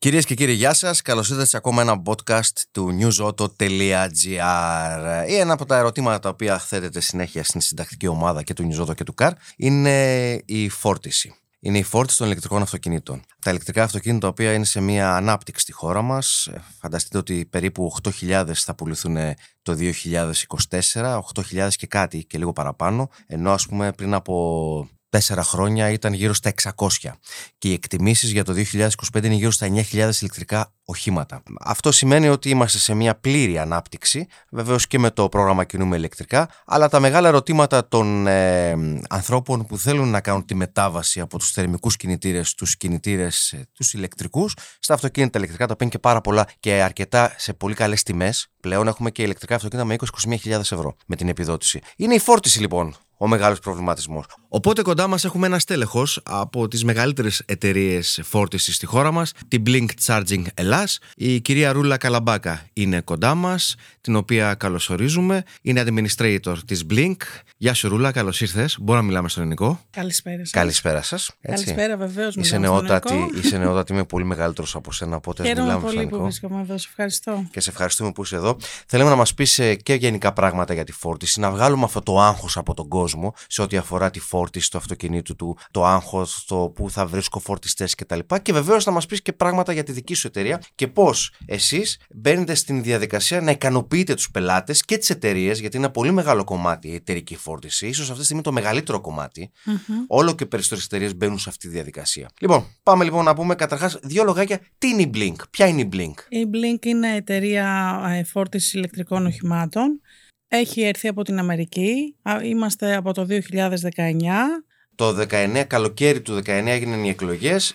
Κυρίες και κύριοι, γεια σας. Καλώς ήρθατε σε ακόμα ένα podcast του newsauto.gr. Ένα από τα ερωτήματα τα οποία θέτεται συνέχεια στην συντακτική ομάδα και του Newsauto και του CAR είναι η φόρτιση. Είναι η φόρτιση των ηλεκτρικών αυτοκινήτων. Τα ηλεκτρικά αυτοκίνητα τα οποία είναι σε μια ανάπτυξη στη χώρα μας. Φανταστείτε ότι περίπου 8.000 θα πουληθούν το 2024, 8.000 και κάτι και λίγο παραπάνω, ενώ ας πούμε πριν από 4 χρόνια ήταν γύρω στα 600 και οι εκτιμήσεις για το 2025 είναι γύρω στα 9.000 ηλεκτρικά οχήματα. Αυτό σημαίνει ότι είμαστε σε μια πλήρη ανάπτυξη, βεβαίως και με το πρόγραμμα κινούμε ηλεκτρικά, αλλά τα μεγάλα ερωτήματα των ανθρώπων που θέλουν να κάνουν τη μετάβαση από τους θερμικούς κινητήρες στους κινητήρες τους ηλεκτρικούς, στα αυτοκίνητα ηλεκτρικά, τα οποία είναι και πάρα πολλά και αρκετά σε πολύ καλές τιμές. Πλέον έχουμε και ηλεκτρικά αυτοκίνητα με 20-21.000 ευρώ με την επιδότηση. Είναι η φόρτιση λοιπόν ο μεγάλος προβληματισμός. Οπότε κοντά μας έχουμε ένα στέλεχος από τις μεγαλύτερες εταιρείες φόρτισης στη χώρα μας, την Blink Charging Ελλάς. Η κυρία Ρούλα Καλαμπάκα είναι κοντά μας, την οποία καλωσορίζουμε. Είναι administrator της Blink. Γεια σου Ρούλα, καλώς ήρθες. Μπορούμε να μιλάμε στον ελληνικό. Καλησπέρα σας. Καλησπέρα σας. Έτσι. Καλησπέρα, βεβαίως. Είσαι νεότατη, είμαι πολύ μεγαλύτερος από σένα, οπότε μιλάμε στον ελληνικό. Χαίρομαι πολύ που βρίσκομαι εδώ, σε ευχαριστώ. Και σε ευχαριστούμε που είσαι εδώ. Θέλουμε να μας πεις και γενικά πράγματα για τη φόρτιση, να βγάλουμε αυτό το άγχος από τον κόσμο σε ό,τι αφορά τη φόρτιση του αυτοκινήτου του, το άγχος, το που θα βρίσκω φορτιστές κτλ. Και βεβαίως να μας πεις και πράγματα για τη δική σου εταιρεία και πώς εσείς μπαίνετε στην διαδικασία να ικανοποιείτε τους πελάτες και τις εταιρείες, γιατί είναι ένα πολύ μεγάλο κομμάτι η εταιρική φόρτιση. Ίσως αυτή τη στιγμή το μεγαλύτερο κομμάτι. Όλο και περισσότερες εταιρείες μπαίνουν σε αυτή τη διαδικασία. Λοιπόν, πάμε λοιπόν να πούμε καταρχάς δύο λογάκια. Τι είναι η Blink, ποια είναι η Blink? Η Blink είναι εταιρεία φόρτισης ηλεκτρικών οχημάτων. Έχει έρθει από την Αμερική. Είμαστε από το 2019. Το 19, καλοκαίρι του 19 έγιναν οι εκλογές.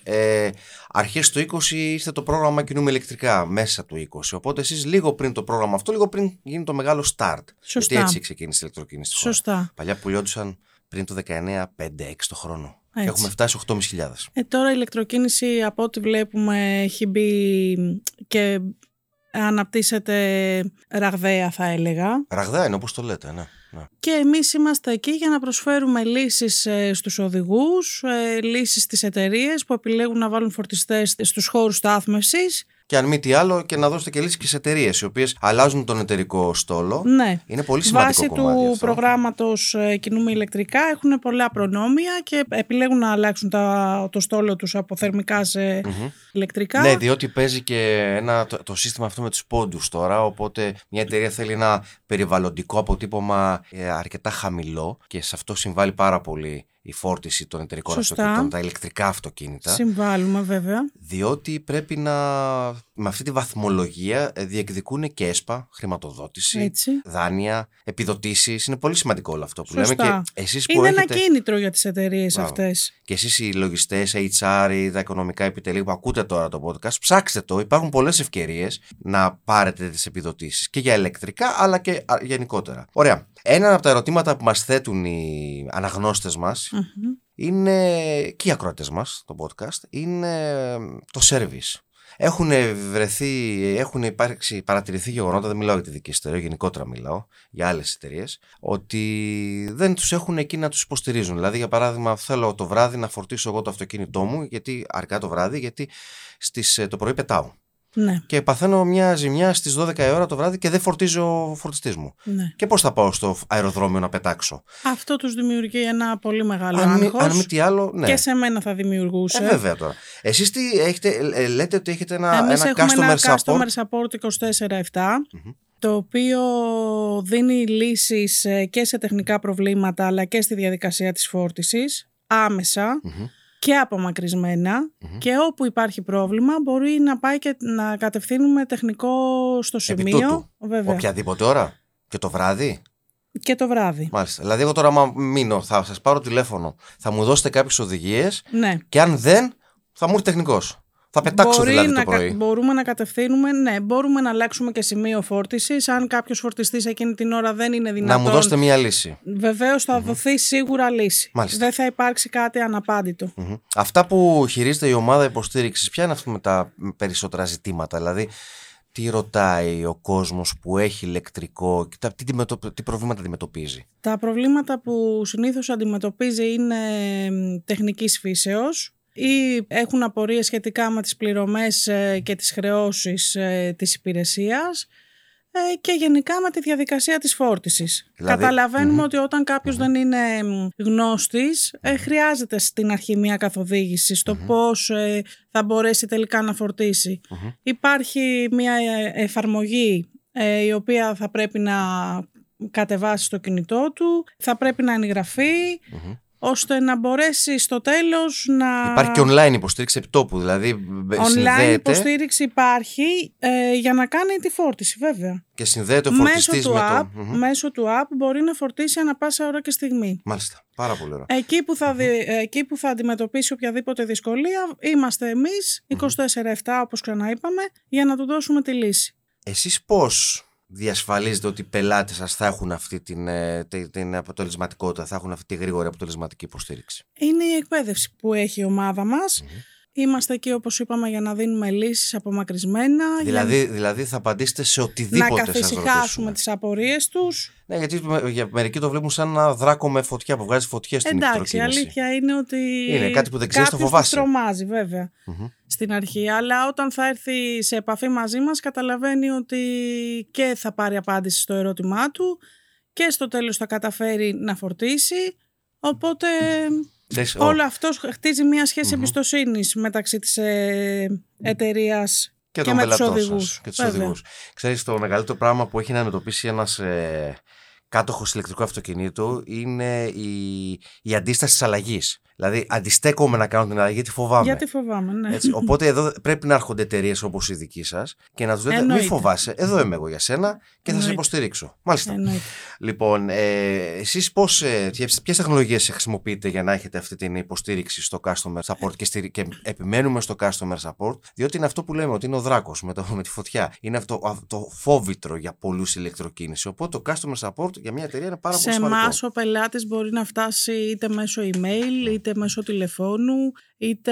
Αρχές του 20 ήρθε το πρόγραμμα κινούμε ηλεκτρικά μέσα του 20. Οπότε εσείς λίγο πριν το πρόγραμμα αυτό, λίγο πριν γίνει το μεγάλο start. Σωστά. Γιατί έτσι ξεκίνησε η ηλεκτροκίνηση στη χώρα. Σωστά. Παλιά πουλιόντουσαν πριν το 19 5-6 το χρόνο. Έτσι. Και έχουμε φτάσει 8.500. Τώρα η ηλεκτροκίνηση από ό,τι βλέπουμε έχει μπει και αναπτύσσεται ραγδαία, θα έλεγα. Ραγδαία είναι όπως το λέτε, ναι. Και εμείς είμαστε εκεί για να προσφέρουμε λύσεις στους οδηγούς, λύσεις στις εταιρείες που επιλέγουν να βάλουν φορτιστές στους χώρους στάθμευσης. Και αν μη τι άλλο, και να δώσετε και λύσεις και σε εταιρείες οι οποίες αλλάζουν τον εταιρικό στόλο. Ναι. Είναι πολύ σημαντικό βάσει κομμάτι. Βάσει του αυτό. προγράμματος κινούμε ηλεκτρικά έχουν πολλά προνόμια και επιλέγουν να αλλάξουν το στόλο τους από θερμικά σε ηλεκτρικά. Ναι, διότι παίζει και το σύστημα αυτό με τους πόντους τώρα. Οπότε μια εταιρεία θέλει ένα περιβαλλοντικό αποτύπωμα αρκετά χαμηλό και σε αυτό συμβάλλει πάρα πολύ η φόρτιση των εταιρικών αυτοκινήτων, τα ηλεκτρικά αυτοκίνητα. Συμβάλλουμε βέβαια. Διότι πρέπει με αυτή τη βαθμολογία διεκδικούν και ΕΣΠΑ, χρηματοδότηση, δάνεια, επιδοτήσεις. Είναι πολύ σημαντικό όλο αυτό που λέμε. Και εσείς που είναι ένα κίνητρο για τις εταιρείες αυτές. Και εσείς οι λογιστές, HR ή τα οικονομικά επιτελεία που ακούτε τώρα το podcast, ψάξτε το. Υπάρχουν πολλές ευκαιρίες να πάρετε τις επιδοτήσεις και για ηλεκτρικά αλλά και γενικότερα. Ωραία. Ένα από τα ερωτήματα που μας θέτουν οι αναγνώστες μας είναι, και οι ακροατές μας, το podcast, είναι το service. Έχουν παρατηρηθεί γεγονότα, δεν μιλάω για τη δική σας εταιρεία, γενικότερα μιλάω για άλλες εταιρείες, ότι δεν τους έχουν εκεί να τους υποστηρίζουν. Δηλαδή, για παράδειγμα, θέλω το βράδυ να φορτίσω εγώ το αυτοκίνητό μου, αρκετά το βράδυ, γιατί το πρωί πετάω. Ναι. Και παθαίνω μια ζημιά στις 12 η ώρα το βράδυ και δεν φορτίζω ο φορτιστής μου. Ναι. Και πώς θα πάω στο αεροδρόμιο να πετάξω? Αυτό τους δημιουργεί ένα πολύ μεγάλο άγχος. Αν μη τι άλλο, ναι. Και σε μένα θα δημιουργούσε. Βέβαια τώρα. Εσείς τι έχετε, λέτε ότι έχετε ένα customer support 24/7, το οποίο δίνει λύσεις και σε τεχνικά προβλήματα αλλά και στη διαδικασία της φόρτισης άμεσα. Και απομακρυσμένα και όπου υπάρχει πρόβλημα μπορεί να πάει και να κατευθύνουμε τεχνικό στο σημείο. Βέβαια. Οποιαδήποτε ώρα? Και το βράδυ? Και το βράδυ. Μάλιστα. Δηλαδή εγώ τώρα άμα μείνω θα σας πάρω τηλέφωνο, θα μου δώσετε κάποιες οδηγίες, ναι. Και αν δεν θα μου έρθει τεχνικός. Θα πετάξω δηλαδή το πρωί. Μπορούμε να κατευθύνουμε, ναι, μπορούμε να αλλάξουμε και σημείο φόρτισης. Αν κάποιος φορτιστής εκείνη την ώρα δεν είναι δυνατόν, να μου δώσετε μία λύση. Βεβαίως θα δοθεί σίγουρα λύση. Μάλιστα. Δεν θα υπάρξει κάτι αναπάντητο. Αυτά που χειρίζεται η ομάδα υποστήριξης, ποια είναι αυτά με τα περισσότερα ζητήματα? Δηλαδή, τι ρωτάει ο κόσμος που έχει ηλεκτρικό, τι προβλήματα αντιμετωπίζει? Τα προβλήματα που συνήθως αντιμετωπίζει είναι τεχνικής φύσεως. ή έχουν απορίες σχετικά με τις πληρωμές και τις χρεώσεις της υπηρεσίας και γενικά με τη διαδικασία της φόρτισης. Δηλαδή, καταλαβαίνουμε ότι όταν κάποιος δεν είναι γνώστης, χρειάζεται στην αρχή μια καθοδήγηση στο πώς θα μπορέσει τελικά να φορτίσει. Υπάρχει μια εφαρμογή η οποία θα πρέπει να κατεβάσει στο κινητό του, θα πρέπει να εγγραφεί, ώστε να μπορέσει στο τέλος να... Υπάρχει και online υποστήριξη επιτόπου, δηλαδή online υποστήριξη υπάρχει για να κάνει τη φόρτιση, βέβαια. Και συνδέεται ο φορτιστής μέσω του app μπορεί να φορτίσει ανά πάσα ώρα και στιγμή. Μάλιστα, πάρα πολύ ωραία. Εκεί που θα αντιμετωπίσει οποιαδήποτε δυσκολία, είμαστε εμείς 24/7, όπως ξαναείπαμε, για να του δώσουμε τη λύση. Εσείς πώς διασφαλίζετε ότι οι πελάτες σας θα έχουν αυτή την αποτελεσματικότητα, θα έχουν αυτή τη γρήγορη αποτελεσματική υποστήριξη? Είναι η εκπαίδευση που έχει η ομάδα μας. Είμαστε εκεί, όπως είπαμε, για να δίνουμε λύσεις απομακρυσμένα. Δηλαδή θα απαντήσετε σε οτιδήποτε σας ρωτήσουμε. Να καθησυχάσουμε τις απορίες τους. Ναι, γιατί για μερικοί το βλέπουν σαν ένα δράκο με φωτιά που βγάζει φωτιά στην ηλεκτροκίνηση. Εντάξει, η αλήθεια είναι ότι είναι κάτι που δεν ξέρεις, το φοβάσαι. Κάποιος τρομάζει βέβαια στην αρχή, αλλά όταν θα έρθει σε επαφή μαζί μας καταλαβαίνει ότι και θα πάρει απάντηση στο ερώτημά του και στο τέλος θα καταφέρει να φορτίσει, οπότε... Όλο αυτό χτίζει μια σχέση εμπιστοσύνης μεταξύ της εταιρείας και με τους οδηγούς. Ξέρεις, το μεγαλύτερο πράγμα που έχει να αντιμετωπίσει ένας κάτοχος ηλεκτρικού αυτοκινήτου είναι η αντίσταση της αλλαγής. Δηλαδή, αντιστέκομαι να κάνω την αλλαγή γιατί φοβάμαι. Γιατί φοβάμαι, ναι. Έτσι, οπότε εδώ πρέπει να έρχονται εταιρείες όπως η δική σας και να τους λέτε: μη φοβάσαι, εδώ είμαι εγώ για σένα και θα σε υποστηρίξω. Μάλιστα. Λοιπόν, εσείς ποιες τεχνολογίες χρησιμοποιείτε για να έχετε αυτή την υποστήριξη στο customer support και επιμένουμε στο customer support, διότι είναι αυτό που λέμε ότι είναι ο δράκος με τη φωτιά. Είναι αυτό το φόβητρο για πολλούς ηλεκτροκίνηση. Οπότε το customer support για μια εταιρεία είναι πάρα πολύ σημαντικό. Σε εμάς ο πελάτης μπορεί να φτάσει είτε μέσω email, είτε μέσω τηλεφώνου, είτε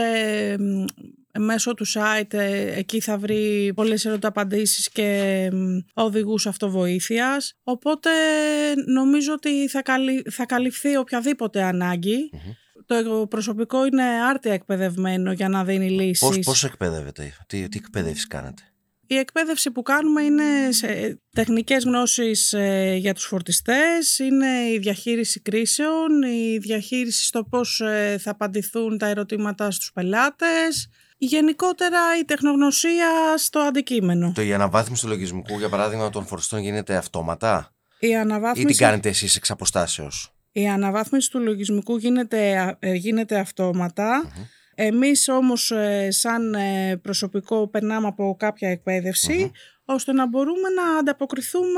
μέσω του site. Εκεί θα βρει πολλές ερωταπαντήσεις και οδηγούς αυτοβοήθειας. Οπότε νομίζω ότι θα καλυφθεί οποιαδήποτε ανάγκη. Το προσωπικό είναι άρτια εκπαιδευμένο για να δίνει λύσεις. Πώς εκπαιδεύετε, τι εκπαίδευση κάνετε? Η εκπαίδευση που κάνουμε είναι σε τεχνικές γνώσεις για τους φορτιστές, είναι η διαχείριση κρίσεων, η διαχείριση στο πώς θα απαντηθούν τα ερωτήματα στους πελάτες, γενικότερα η τεχνογνωσία στο αντικείμενο. Η αναβάθμιση του λογισμικού, για παράδειγμα, των φορτιστών γίνεται αυτόματα ή την κάνετε εσείς εξ αποστάσεως? Η αναβάθμιση του λογισμικού γίνεται αυτόματα. Εμείς όμως σαν προσωπικό περνάμε από κάποια εκπαίδευση ώστε να μπορούμε να ανταποκριθούμε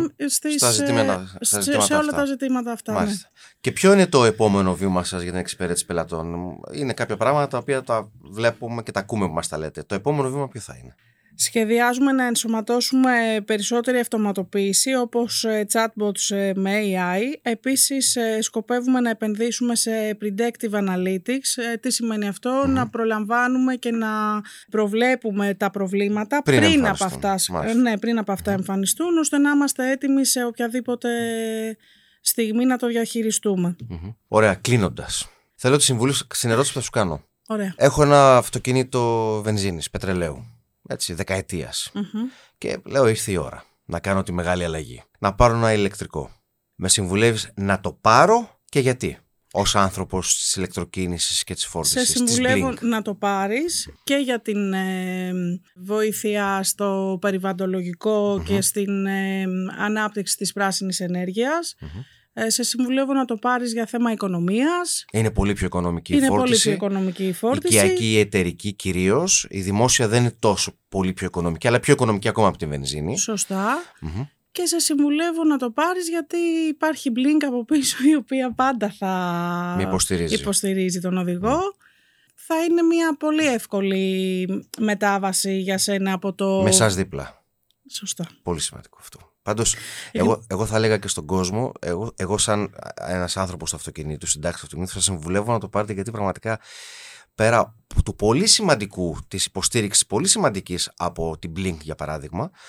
σε όλα τα ζητήματα αυτά. Μάλιστα. Και ποιο είναι το επόμενο βήμα σας για την εξυπηρέτηση πελατών? Είναι κάποια πράγματα τα οποία τα βλέπουμε και τα ακούμε που μας τα λέτε. Το επόμενο βήμα ποιο θα είναι? Σχεδιάζουμε να ενσωματώσουμε περισσότερη αυτοματοποίηση όπως chatbots με AI. Επίσης σκοπεύουμε να επενδύσουμε σε predictive analytics. Τι σημαίνει αυτό? Να προλαμβάνουμε και να προβλέπουμε τα προβλήματα πριν από αυτά εμφανιστούν, ώστε να είμαστε έτοιμοι σε οποιαδήποτε στιγμή να το διαχειριστούμε. Ωραία, κλείνοντας, θέλω τη συμβουλή στην ερώτηση που θα σου κάνω. Ωραία. Έχω ένα αυτοκίνητο βενζίνης, πετρελαίου. Έτσι, δεκαετίας. Και λέω: ήρθε η ώρα να κάνω τη μεγάλη αλλαγή. Να πάρω ένα ηλεκτρικό. Με συμβουλεύεις να το πάρω και γιατί? Ως άνθρωπος της ηλεκτροκίνησης και της φόρτισης. Σε συμβουλεύω να το πάρεις και για την βοήθεια στο περιβαλλοντολογικό και στην ανάπτυξη της πράσινης ενέργειας. Σε συμβουλεύω να το πάρεις για θέμα οικονομίας. Είναι πολύ πιο οικονομική η φόρτιση. Είναι πολύ πιο οικονομική η φόρτιση. Οικιακή, εταιρική κυρίως. Η δημόσια δεν είναι τόσο πολύ πιο οικονομική, αλλά πιο οικονομική ακόμα από τη βενζίνη. Σωστά. Και σε συμβουλεύω να το πάρεις γιατί υπάρχει Blink από πίσω, η οποία πάντα θα υποστηρίζει τον οδηγό. Θα είναι μια πολύ εύκολη μετάβαση για σένα από το... Με εσάς δίπλα. Σωστά. Πολύ σημαντικό αυτό. Πάντως, εγώ θα έλεγα και στον κόσμο, εγώ σαν ένας άνθρωπος του αυτοκινήτου, συντάξης του αυτοκινήτου, θα συμβουλεύω να το πάρετε, γιατί πραγματικά πέρα του πολύ σημαντικού, της υποστήριξης πολύ σημαντικής από την Blink για παράδειγμα,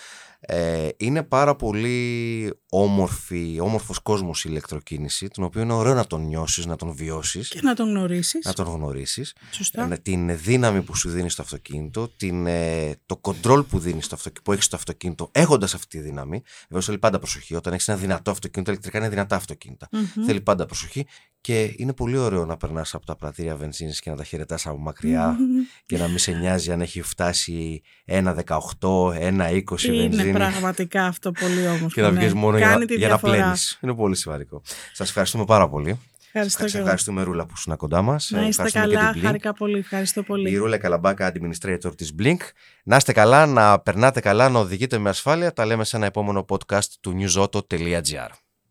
Είναι πάρα πολύ όμορφος κόσμος η ηλεκτροκίνηση, τον οποίο είναι ωραίο να τον νιώσεις, να τον βιώσεις. Και να τον γνωρίσεις. Να τον γνωρίσεις. Σωστά. Την δύναμη που σου δίνει στο αυτοκίνητο, το control που έχεις στο αυτοκίνητο, έχοντας αυτή τη δύναμη. Βέβαια, θέλει πάντα προσοχή. Όταν έχεις ένα δυνατό αυτοκίνητο, ηλεκτρικά είναι δυνατά αυτοκίνητα. Θέλει πάντα προσοχή. Και είναι πολύ ωραίο να περνάς από τα πρατήρια βενζίνης και να τα χαιρετάς από μακριά και να μην σε νοιάζει αν έχει φτάσει 1,18, 1,20 βενζίνη. Είναι πραγματικά αυτό πολύ όμορφο. Και να βγεις μόνο για να πλένεις. Είναι πολύ σημαντικό. Σας ευχαριστούμε πάρα πολύ. Ευχαριστούμε, Ρούλα, που ήσουν κοντά μας. Να είστε καλά, χάρηκα πολύ. Ευχαριστώ πολύ. Η Ρούλα Καλαμπάκα, administrator της Blink. Να είστε καλά, να περνάτε καλά, να οδηγείτε με ασφάλεια. Τα λέμε σε ένα επόμενο podcast του newsauto.gr.